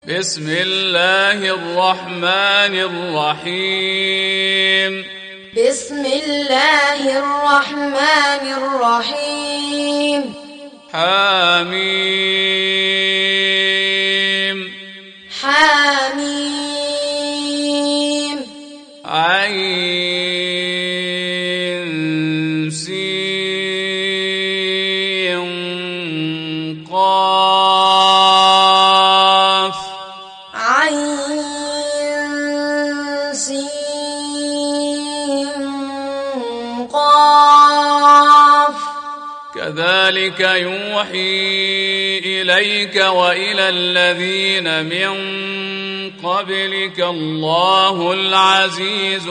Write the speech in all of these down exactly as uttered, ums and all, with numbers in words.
بسم الله الرحمن الرحيم بسم الله الرحمن الرحيم حميم حميم عين سين قاف عين سين قاف كذلك يوحي إليك وإلى الذين من قبلك الله العزيز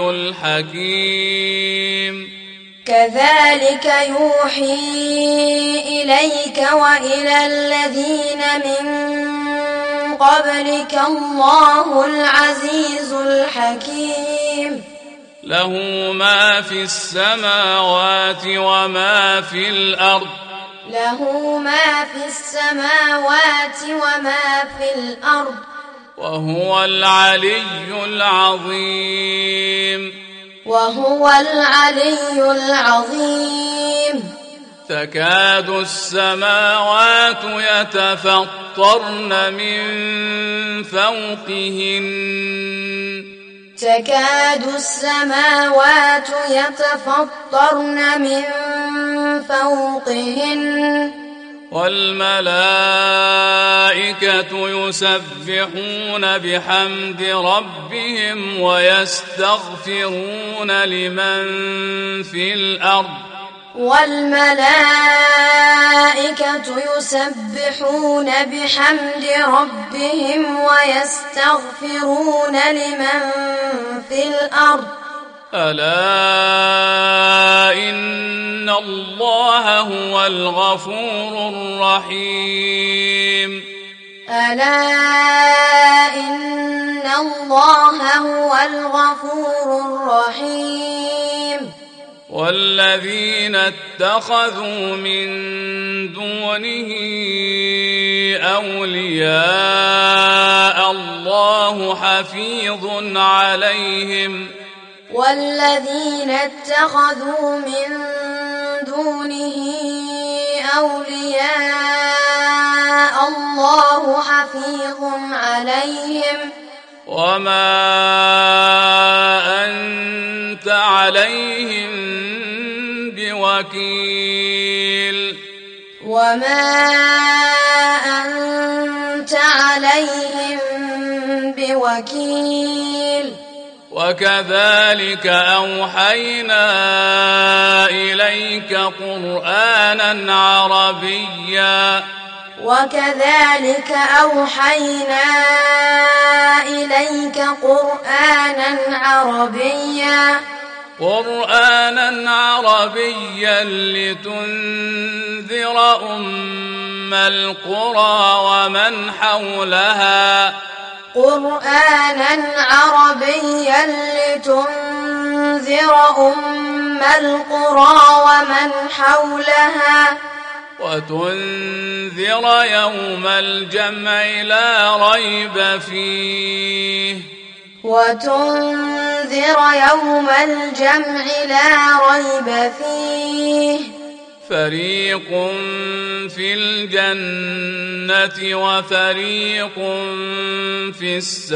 الحكيم كذلك يوحي إليك وإلى الذين من قبلك الله العزيز الحكيم له ما في السماوات وما في الأرض له ما في السماوات وما في الأرض وهو العلي العظيم وهو العلي العظيم تكاد السماوات يتفطرن من فوقهن تكاد السماوات يتفطرن من فوقهن والملائكة يسبحون بحمد ربهم ويستغفرون لمن في الأرض والملائكة يسبحون بحمد ربهم ويستغفرون لمن في الأرض ألا إن الله هو الغفور الرحيم ألا إن الله هو الغفور الرحيم والذين اتخذوا من دونه أولياء الله حفيظ عليهم والذين اتخذوا من دونه أولياء الله حفيظ عليهم وما أنت عليهم بوكيل وما أنت عليهم بوكيل وكذلك أوحينا إليك قرآنا عربيا وكذلك أوحينا إليك قرآنا عربيا قرآنا عربيا لتنذر أم القرى ومن حولها قرآنا عربيا لتنذر أم القرى ومن حولها وتنذر يوم الجمع لا ريب فيه وتنذر يوم الجمع لا ريب فيه فريق في الجنة وفريق في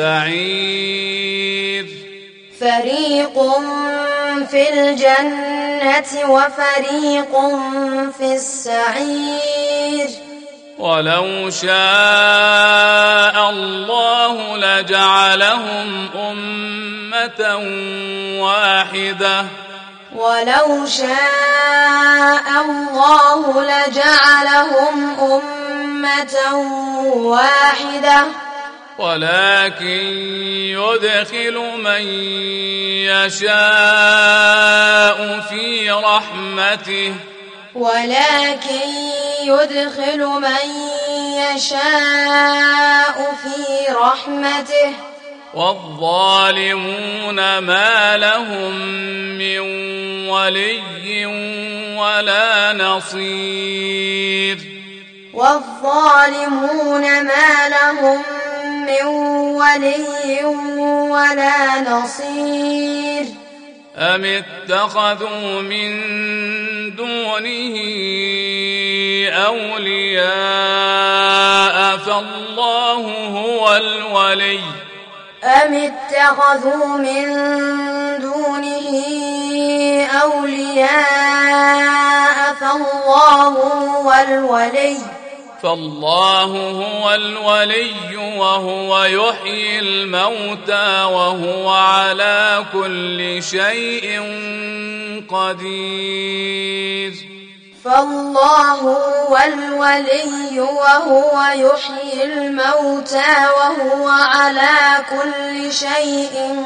السعير فريق في الجنة وفريق في السعير ولو شاء الله لجعلهم أمة واحدة ولو شاء الله لجعلهم أمة واحدة ولكن يدخل من يشاء في رحمته ولكن يدخل من يشاء في رحمته والظالمون ما لهم من ولي ولا نصير والظالمون ما لهم من ولي ولا نصير أم اتخذوا من دونه أولياء فالله هو الولي أم اتخذوا من دونه أولياء فالله هو الولي فالله هو الولي وهو يحيي الموتى وهو على كل شيء قدير فالله هو الولي وهو يحيي الموتى وهو على كل شيء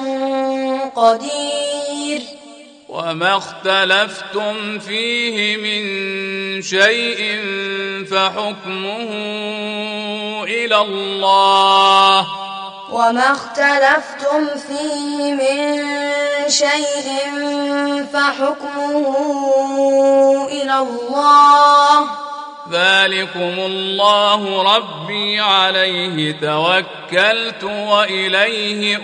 قدير وما اختلفتم فيه من شيء فحكمه إلى الله وما اختلفتم فيه من شيء فحكمه إلى الله ذلكم الله ربي عليه توكلت وإليه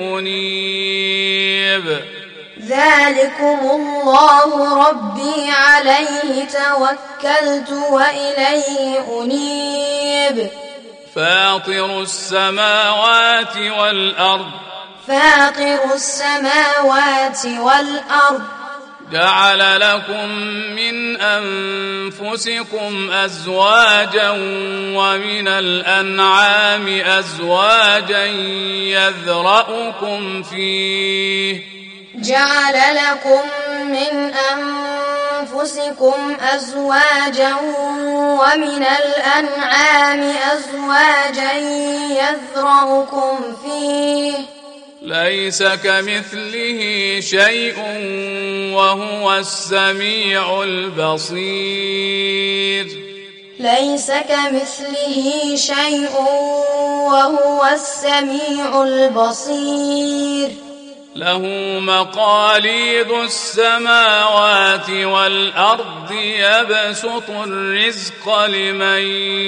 أنيب ذلكم الله ربي عليه توكلت وإليه أنيب فاطر السماوات والأرض فاطر السماوات والأرض جعل لكم من أنفسكم أزواجا ومن الأنعام أزواجا يذرأكم فيه جعل لكم من أنفسكم أزواجا ومن الأنعام أزواجا يذرأكم فيه ليس كمثله شيء وهو السميع البصير ليس كمثله شيء وهو السميع البصير له مقاليد السماوات والأرض يبسط الرزق لمن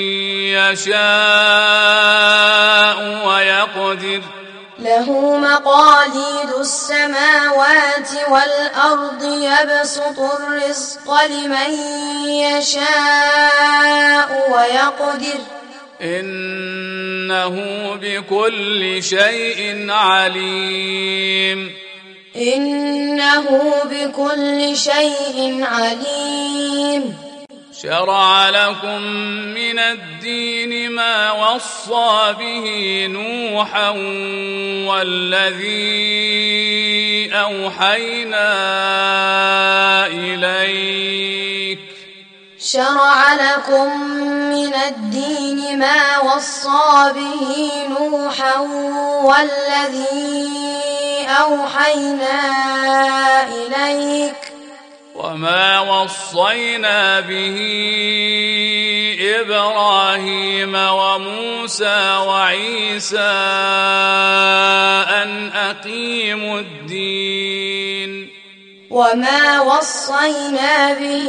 يشاء ويقدر له مقاليد السماوات والأرض يبسط الرزق لمن يشاء ويقدر إنه بكل شيء عليم إنه بكل شيء عليم شرع لكم من الدين ما وصى به نوحا والذي أوحينا إليك شرع لكم من الدين ما وصى به نوحا والذي أوحينا إليك وما وصينا به إبراهيم وموسى وعيسى أن أقيموا الدين وما وصينا به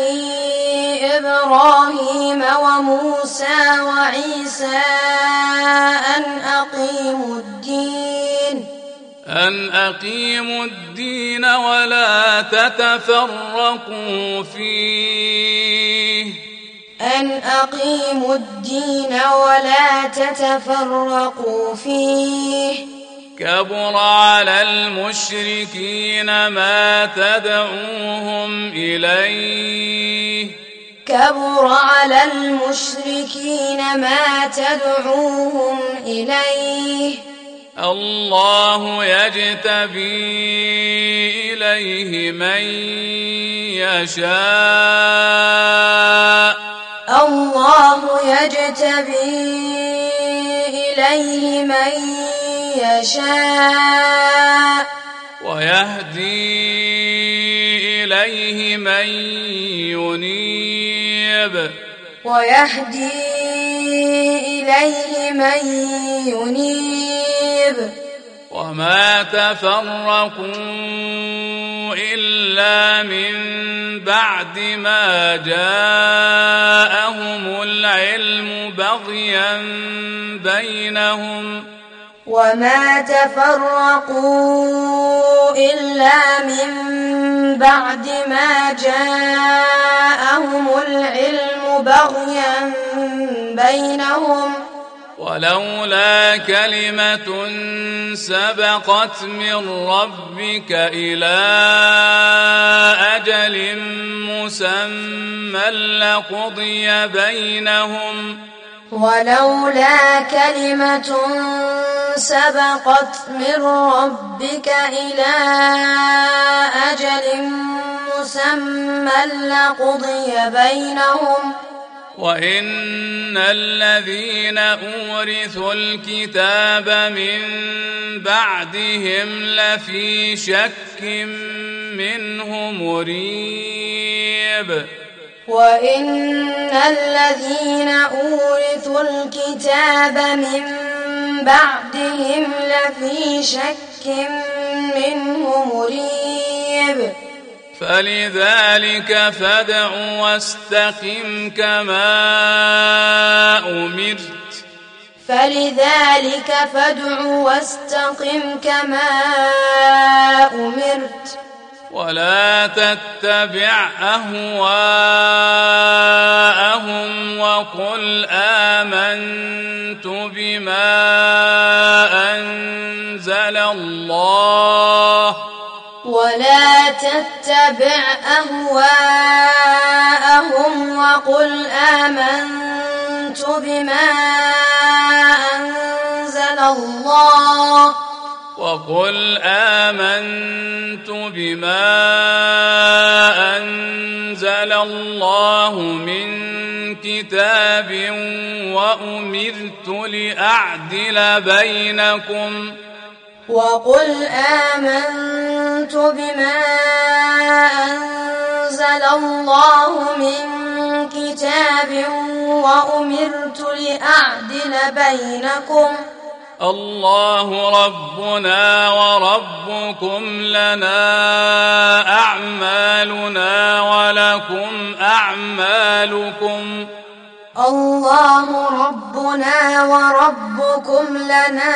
إبراهيم وموسى وعيسى أن أقيموا الدين أن أقيموا الدين ولا تتفرقوا فيه أن أقيموا الدين ولا تتفرقوا فيه كبر على المشركين ما تدعوهم إليه كبر على المشركين ما تدعوهم إليه الله يجتبي إليه من يشاء الله يجتبي إليه من يشاء ويهدي إليه من ينيب ويهدي إليه من ينيب وما تفرقوا إلا من بعد ما جاءهم العلم بغيا بينهم وما تفرقوا إلا من بعد ما جاءهم العلم بغيا بينهم ولولا كلمة سبقت من ربك إلى أجل مسمى لقضي بينهم ولولا كلمة سبقت من ربك إلى أجل مسمى لقضي بينهم وإن الذين أورثوا الكتاب من بعدهم لفي شك منه مريب وإن الذين أورثوا الكتاب من بعدهم لفي شك منه مريب فلذلك فادع واستقم كما أمرت فلذلك فادع واستقم كما أمرت ولا تتبع أهواءهم وقل آمنت بما أنزل الله ولا تتبع أهواءهم وقل آمنت بما أنزل الله وقل آمنت بما أنزل الله من كتاب وأمرت لأعدل بينكم وقل آمنت بما أنزل الله من كتاب وأمرت لأعدل بينكم الله ربنا وربكم لنا أعمالنا ولكم أعمالكم الله ربنا وربكم لنا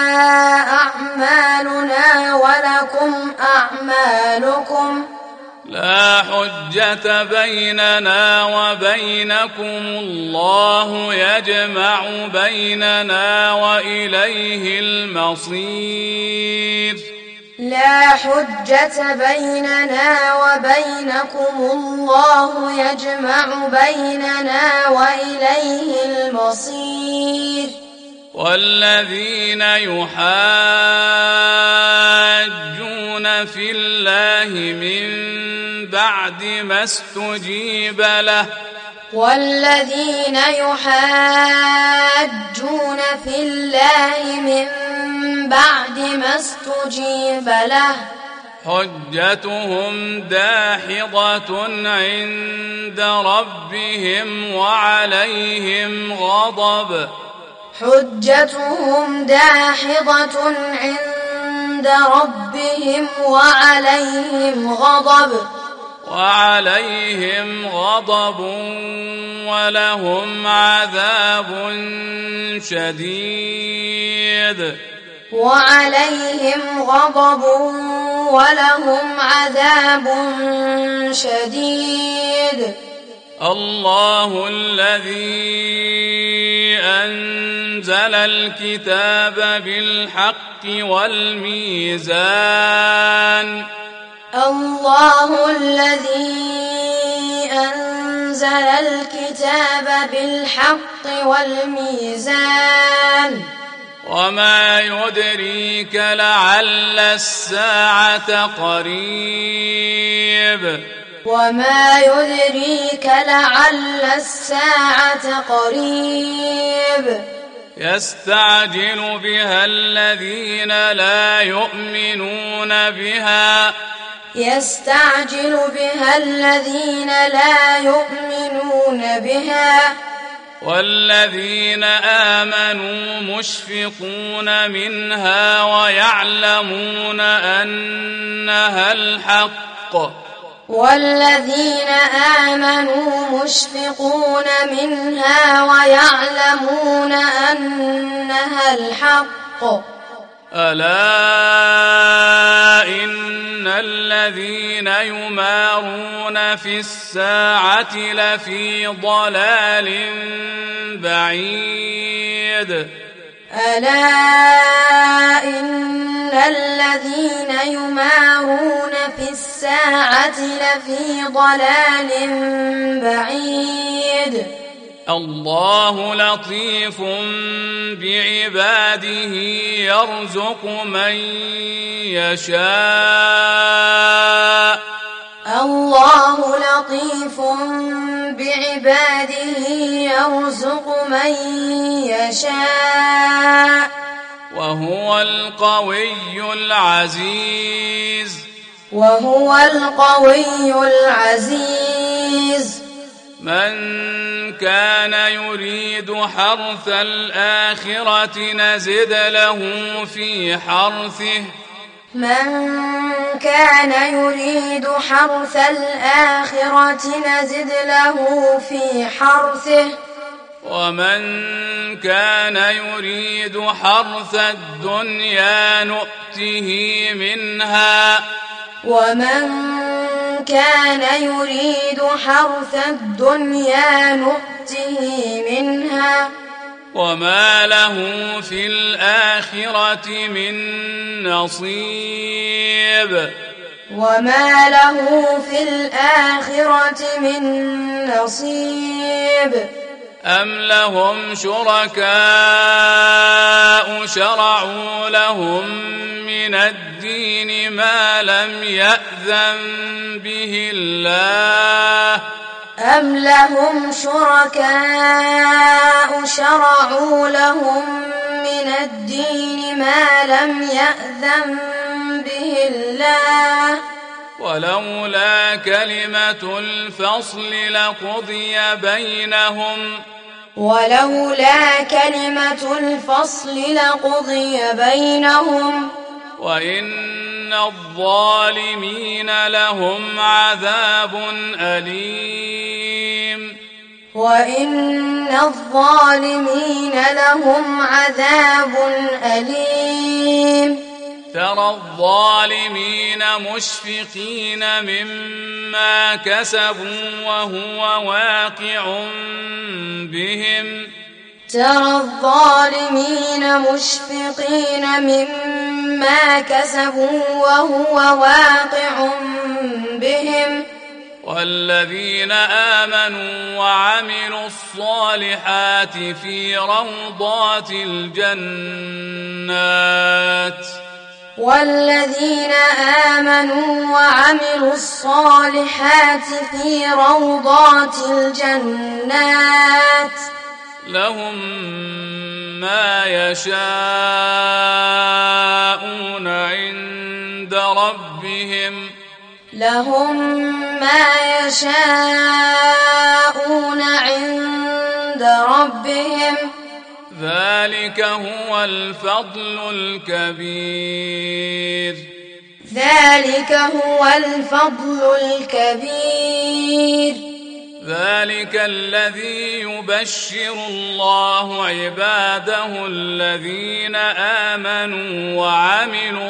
أعمالنا ولكم أعمالكم لا حجة بيننا وبينكم الله يجمع بيننا وإليه المصير لا حجة بيننا وبينكم الله يجمع بيننا وإليه المصير والذين يحاجون في الله من بعد ما استجيب له والذين يحاجون في الله من بعد ما استجيب له حجتهم داحضة عند ربهم وعليهم غضب حجتهم داحضة عند ربهم وعليهم غضب وعليهم غضب ولهم عذاب شديد وعليهم غضب ولهم عذاب شديد الله الذي أنزل الكتاب بالحق والميزان الله الذي أنزل الكتاب بالحق والميزان وما يدريك لعل الساعة قريب وما يدريك لعل الساعة قريب يستعجل بها الذين لا يؤمنون بها يستعجل بها الذين لا يؤمنون بها والذين آمنوا مشفقون منها ويعلمون أنها الحق والذين آمنوا مشفقون منها ويعلمون أنها الحق ألا إن الذين يمارون في الساعة لفي ضلال بعيد ألا إن الذين يمارون في الساعة لفي ضلال بعيد الله لطيف بعباده يرزق من يشاء الله لطيف بعباده يرزق من يشاء وهو القوي العزيز وهو القوي العزيز من كان يريد حرث الآخرة نزد له في حرثه من كان يريد حرث الآخرة نزد له في حرثه ومن كان يريد حرث الدنيا نؤته منها ومن كان يريد حرث الدنيا نؤته منها وما له في الآخرة من نصيب وما له في الآخرة من نصيب أم لهم شركاء شرعوا لهم من الدين ما لم يأذن به الله أم لهم شركاء شرعوا لهم من الدين ما لم يأذن به الله ولولا كلمة الفصل لقضي بينهم ولولا كلمة الفصل لقضي بينهم وإن الظالمين لهم عذاب أليم وإن الظالمين لهم عذاب أليم ترى الظالمين مشفقين مما كسبوا وهو واقع بهم ترى الظالمين مشفقين مما كسبوا وهو واقع بهم والذين آمنوا وعملوا الصالحات في روضات الجنات والذين آمنوا وعملوا الصالحات في روضات الجنات لهم ما يشاءون عند ربهم لهم ما يشاءون عند ربهم ذلك هو الفضل الكبير ذلك هو الفضل الكبير ذلك الذي يبشر الله عباده الذين آمنوا وعملوا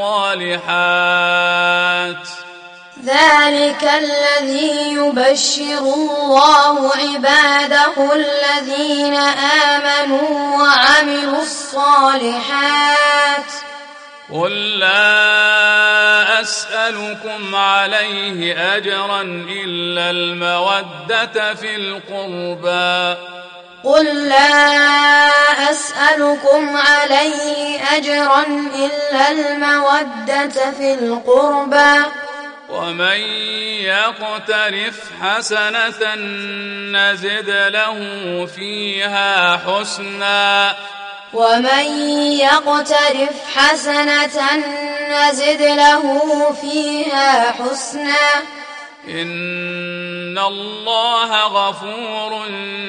الصالحات ذلك الذي يبشر الله عباده الذين آمنوا وعملوا الصالحات قل لا أسألكم عليه أجرا إلا المودة في القربى قل لا أسألكم عليه أجرا إلا المودة في القربى ومن يقترف حسنة نزد له فيها حسنا ومن يقترف حسنة نزد له فيها حسنا إن الله غفور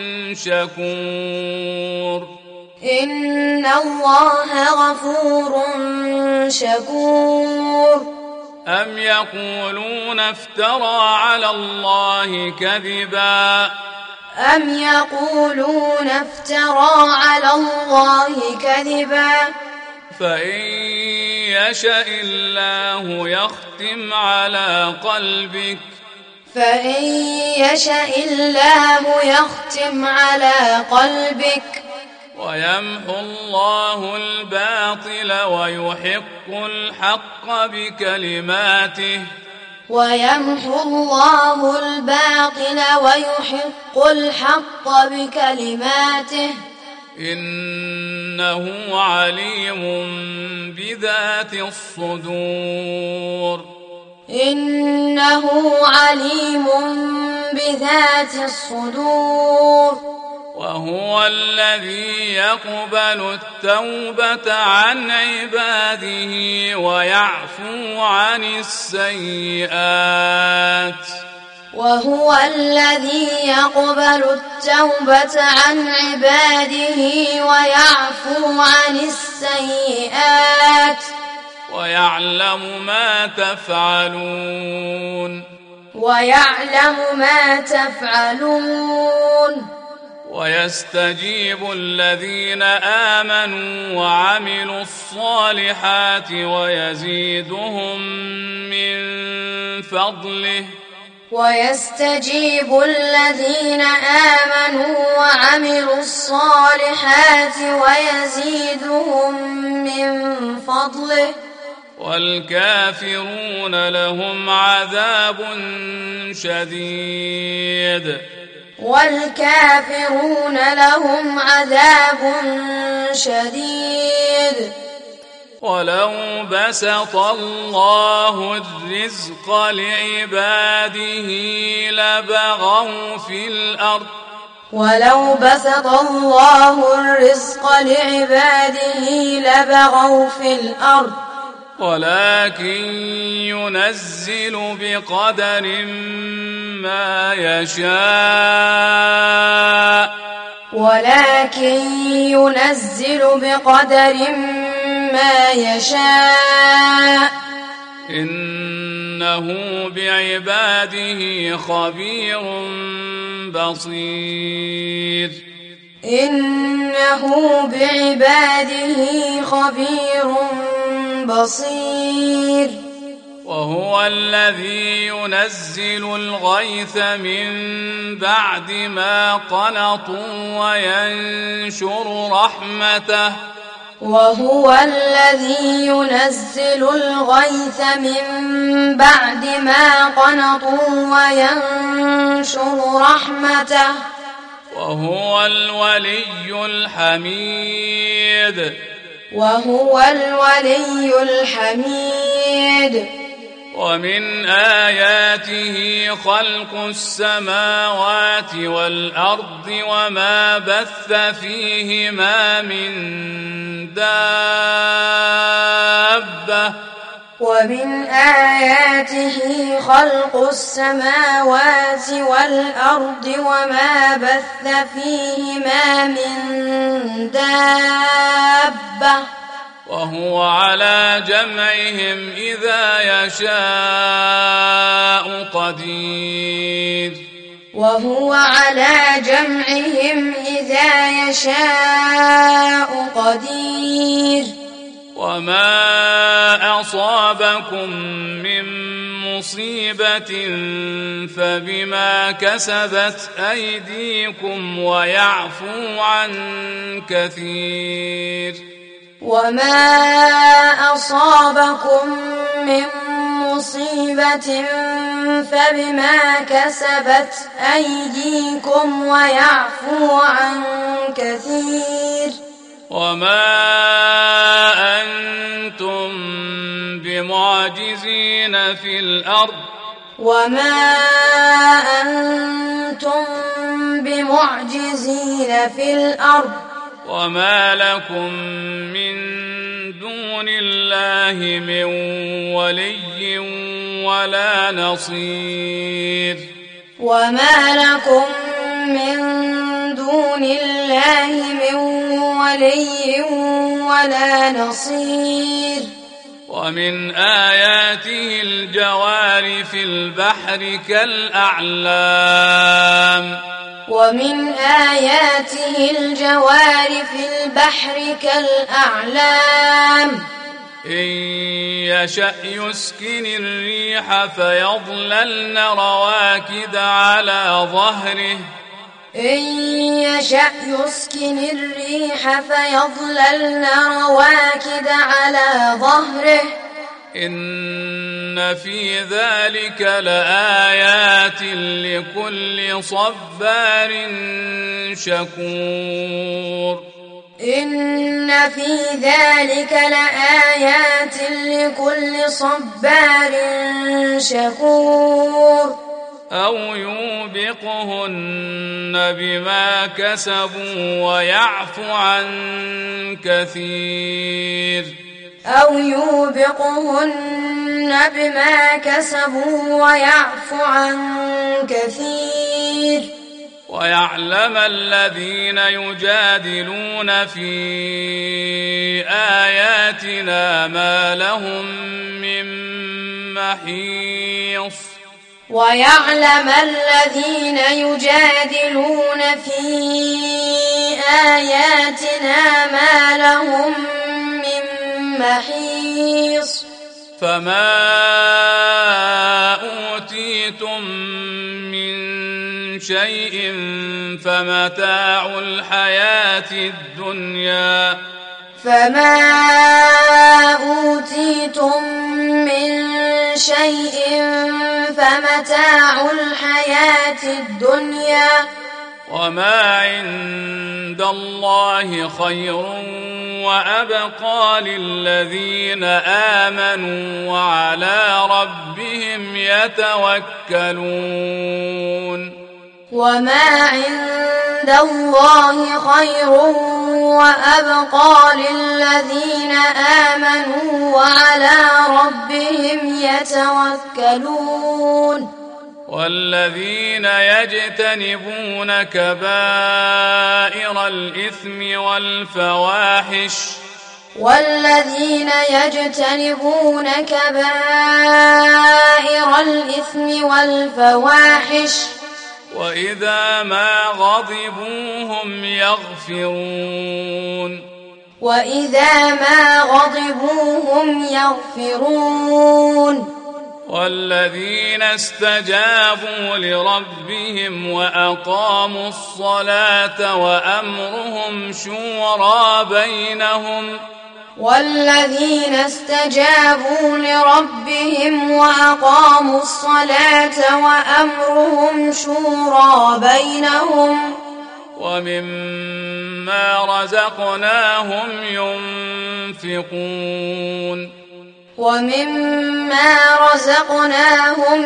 شكور إن الله غفور شكور أم يقولون افترى على الله كذبا أم يقولون افترى على الله كذبا فإن يشأ الله يختم على قلبك فإن يشأ الله يختم على قلبك ويمحو الله الباطل ويحق الحق بكلماته ويمحو الله الباطل ويحق الحق بكلماته إنه عليم بذات الصدور إنه عليم بذات الصدور وهو الذي يقبل التوبة عن عباده ويعفو عن السيئات وهو الذي يقبل التوبة عن عباده ويعفو عن السيئات ويعلم ما تفعلون ويعلم ما تفعلون ويستجيب الذين آمنوا وعملوا الصالحات ويزيدهم من فضله ويستجيب الذين آمنوا وعملوا الصالحات ويزيدهم من فضله والكافرون لهم عذاب شديد والكافرون لهم عذاب شديد ولو بسط الله الرزق لعباده لبغوا في الأرض ولو بسط الله الرزق لعباده لبغوا في الأرض ولكن ينزل بقدر ما يشاء ولكن ينزل بقدر ما يشاء إنه بعباده خبير بصير إنه بعباده خبير بصير وهو الذي ينزل الغيث من بعد ما قنطوا وينشر رحمته وهو الذي ينزل الغيث من بعد ما قنطوا وينشر رحمته وهو الولي الحميد وهو الولي الحميد ومن آياته خلق السماوات والأرض وما بث فيهما من دابة ومن آياته خلق السماوات والأرض وما بث فيهما من دابة وهو على جمعهم إذا يشاء قدير وهو على جمعهم إذا يشاء قدير وما أصابكم من مصيبة فبما كسبت أيديكم ويعفو عن كثير وما أصابكم من مصيبة فبما كسبت أيديكم ويعفو عن كثير وما أنتم بمعجزين في الأرض وما أنتم بمعجزين في الأرض وما لكم من دون الله من ولي ولا نصير وما لكم من دون الله من ولي ولا نصير ومن آياته الجوار في البحر كالأعلام ومن آياته الجوار في البحر كالأعلام إن يشأ يسكن الريح فيظللن رواكد على ظهره إن يشأ يسكن الريح فيظللن رواكد على ظهره إن في ذلك لآيات لكل صبار شكور إن في ذلك لآيات لكل صبار شكور أو يوبقهن بما كسبوا ويعفو عن كثير أو يوبقهن بما كسبوا ويعفو عن كثير ويعلم الذين يجادلون في آياتنا ما لهم من محيص ويعلم الذين يجادلون في آياتنا ما لهم من محيص فما أوتيتم من شيء فمتاع الحياة الدنيا فما أوتيتم من شيء فمتاع الحياة الدنيا وما عند الله خير وأبقى للذين آمنوا وعلى ربهم يتوكلون وما عند الله خير وأبقى للذين آمنوا وعلى ربهم يتوكلون والذين يجتنبون كبائر الإثم والفواحش والذين يجتنبون كبائر الإثم والفواحش وإذا ما غضبوا هم يغفرون وإذا ما غضبوا هم يغفرون والذين استجابوا لربهم وأقاموا الصلاة وأمرهم شورى بينهم والذين استجابوا لربهم وأقاموا الصلاة وأمرهم شورى بينهم ومما رزقناهم ينفقون ومما رزقناهم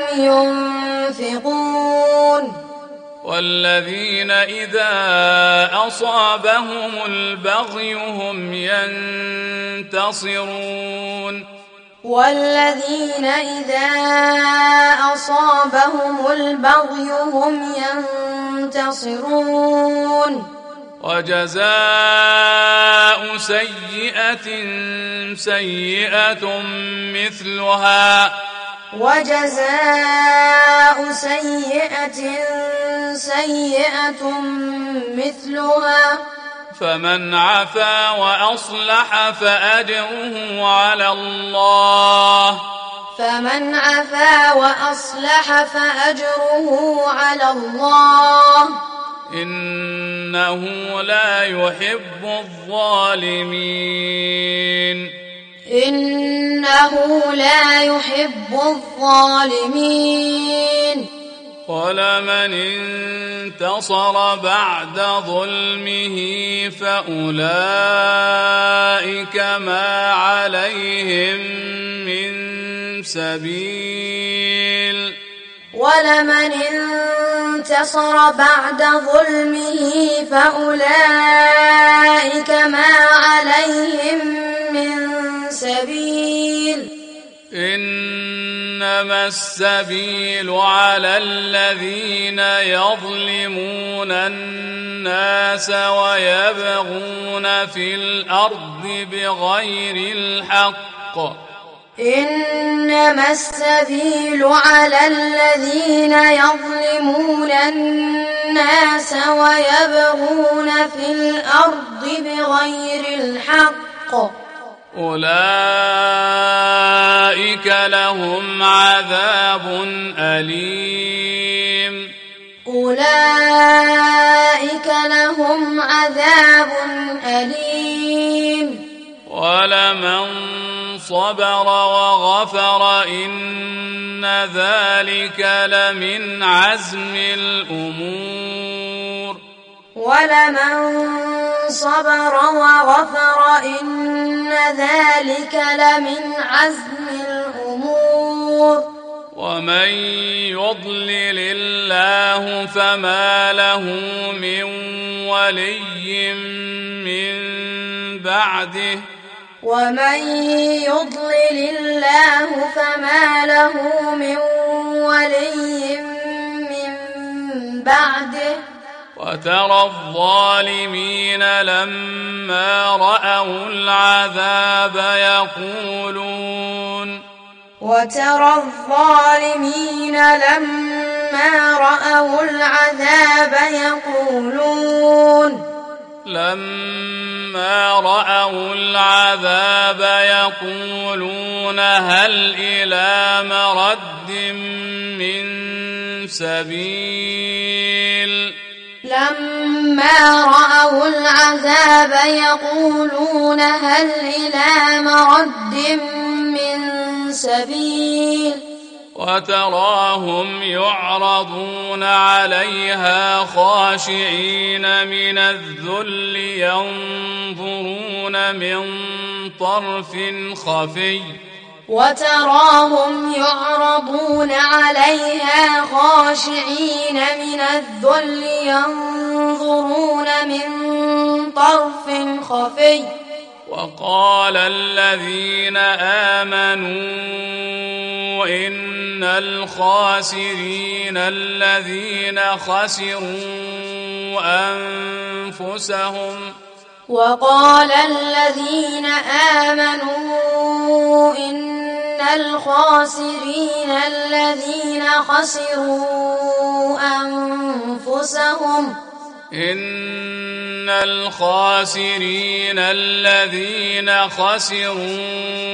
ينفقون والذين إذا أصابهم البغي هم ينتصرون والذين إذا أصابهم البغي هم ينتصرون وجزاء سيئة سيئة مثلها وجزاء سيئة سيئة مثلها فمن عفا وأصلح فأجره على الله فمن عفا وأصلح فأجره على الله إنه لا يحب الظالمين إنه لا يحب الظالمين ولمن انتصر بعد ظلمه فأولئك ما عليهم من سبيل ولمن انتصر بعد ظلمه فأولئك ما عليهم من سبيل إنما السبيل على الذين يظلمون الناس ويبغون في الأرض بغير الحق إنما السبيل على الذين يظلمون الناس الناس ويبغون في الأرض بغير الحق أولئك لهم عذاب أليم أولئك لهم عذاب أليم ولمن صبر وغفر إن ذلك لمن عزم الأمور ولمن صبر وغفر إن ذلك لمن عزم الأمور ومن يضلل الله فما له من ولي من بعده ومن يضلل الله فما له من ولي من بعده وترى الظالمين لما رأوا العذاب يقولون وترى الظالمين لما رأوا العذاب يقولون لما رأوا العذاب يقولون هل إلى مرد من سبيل لما رأوا العذاب يقولون هل إلى مرد من سبيل وتراهم يعرضون عليها خاشعين من الذل ينظرون من طرف خفي وتراهم يعرضون عليها خاشعين من الذل ينظرون من طرف خفي وقال الذين آمنوا إن الخاسرين الذين خسروا أنفسهم وقال الذين آمنوا إن الخاسرين الذين خسروا أنفسهم إن الخاسرين الذين خسروا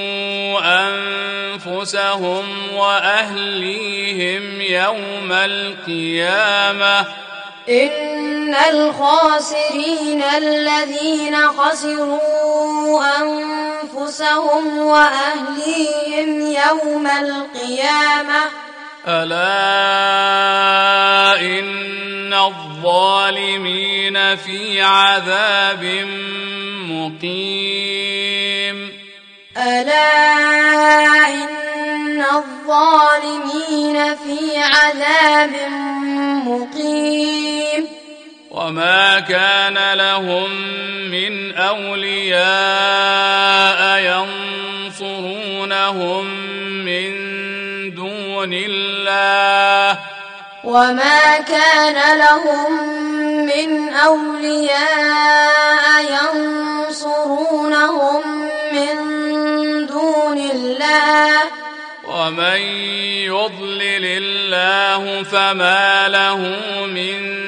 أنفسهم وأهليهم يوم القيامة إن الخاسرين الذين خسروا أنفسهم وأهليهم يوم القيامة ألا إن الظالمين في عذاب مقيم ألا إن الظالمين في عذاب مقيم وما كان لهم من أولياء ينصرونهم من دون الله وما كان لهم من أولياء ينصرونهم من دون الله ومن يضلل الله فما له من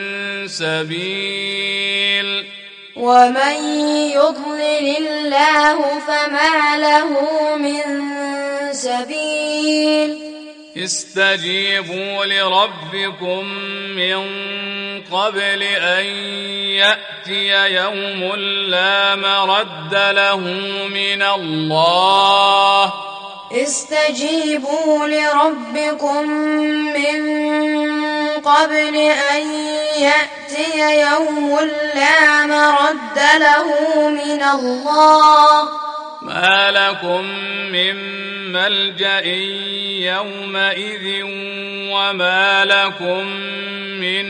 سبيل ومن يضلل الله فما له من سبيل استجيبوا لربكم من قبل أن يأتي يوم لا مرد له من الله استجيبوا لربكم من قبل أن يأتي يوم لا مرد له من الله ما لكم من ملجأ يومئذ وما لكم من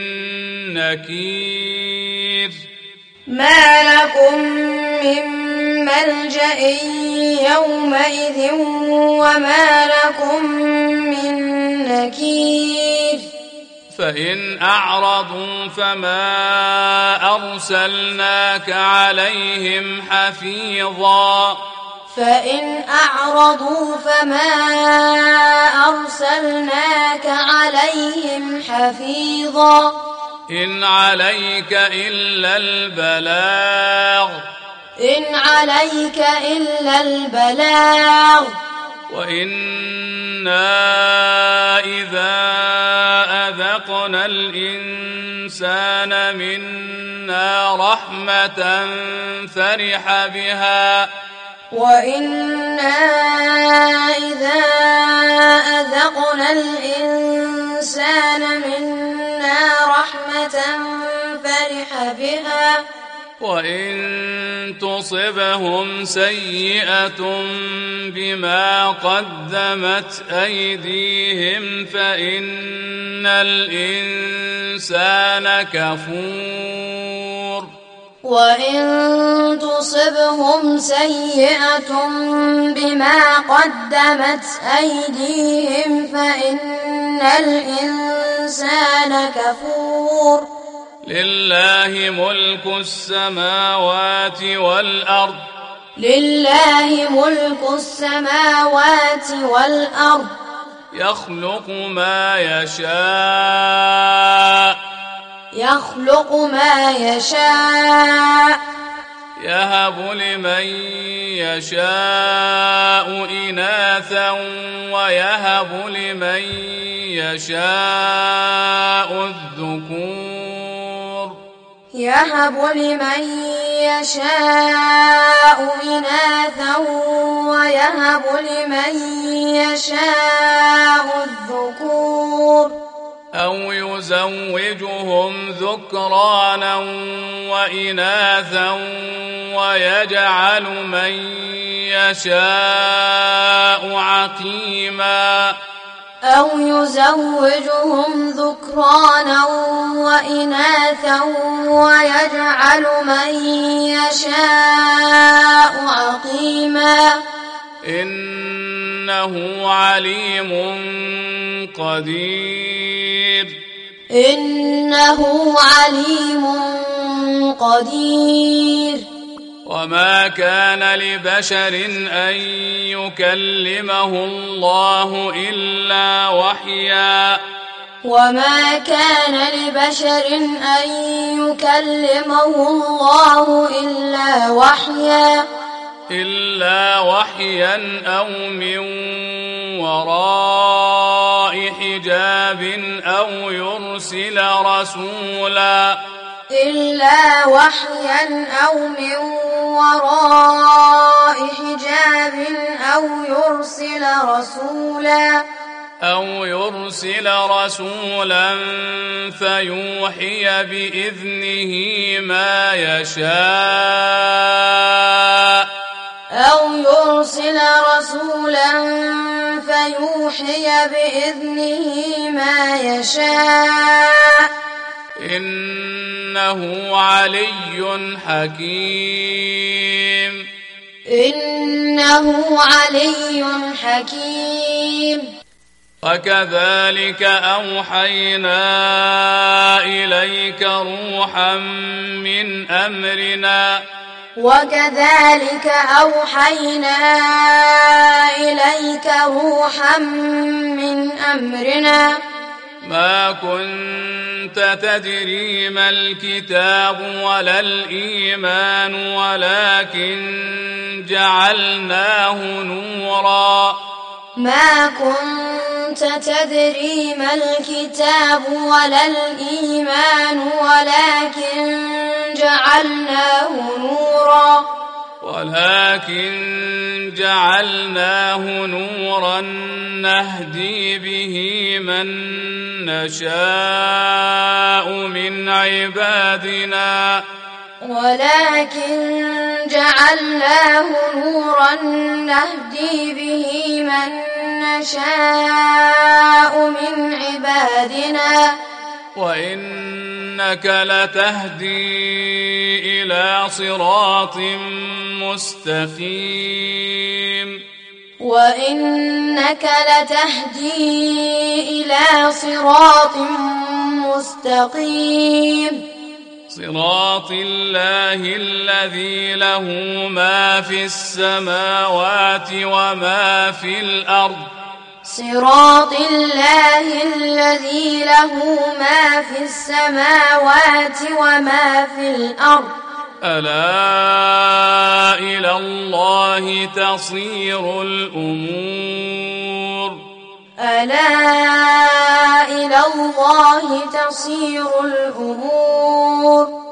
نكير ما لكم من ملجأ يومئذ وما لكم من نكير فإن أعرضوا فما أرسلناك عليهم حفيظا فإن أعرضوا فما أرسلناك عليهم حفيظا إن عليك إلا البلاغ إن عليك إلا البلاغ وإنا إذا أذقنا الإنسان منا رحمة فرح بها وإنا إذا أذقنا الإنسان منا رحمة فرح بها وإن تصبهم سيئة بما قدمت أيديهم فإن الإنسان كفور وإن تصبهم سيئة بما قدمت أيديهم فإن الإنسان كفور لله ملك السماوات والأرض لله ملك السماوات والأرض يخلق ما يشاء يخلق ما يشاء يهب لمن يشاء إناثا ويهب لمن يشاء الذكور يهب لمن يشاء إناثا ويهب لمن يشاء الذكور أو يزوجهم ذكرانا وإناثا ويجعل من يشاء عقيما أو يزوجهم ذكرانا وإناثا ويجعل من يشاء عقيما إنه عليم قدير إنه عليم قدير وما كان لبشر أن يكلمه الله إلا وحيا وما كان لبشر أن يكلمه الله إلا وحيا إلا وحيا أو من وراء حجاب أو يرسل رسولا إلا وحيا أو من وراء حجاب أو يرسل رسولا أو يرسل رسولا فيوحي بإذنه ما يشاء أو يرسل رسولا فيوحي بإذنه ما يشاء إنه علي حكيم إنه علي حكيم وكذلك أوحينا إليك روحا من أمرنا وكذلك أوحينا إليك روحا من أمرنا ما كنت تدري ما الكتاب ولا الإيمان ولكن جعلناه نورا ما كنت تدري ما الكتاب ولا الإيمان ولكن جعلناه نورا ولكن جعلناه نورا نهدي به من نشاء من عبادنا ولكن جعلناه نورا نهدي به من نشاء من عبادنا وإنك لتهدي إلى صراط مستقيم وإنك لتهدي إلى صراط مستقيم صراط الله الذي له ما في السماوات وما في الأرض صراط الله الذي له ما في السماوات وما في الأرض ألا إلى الله تصير الأمور ألا إلى الله تصير الأمور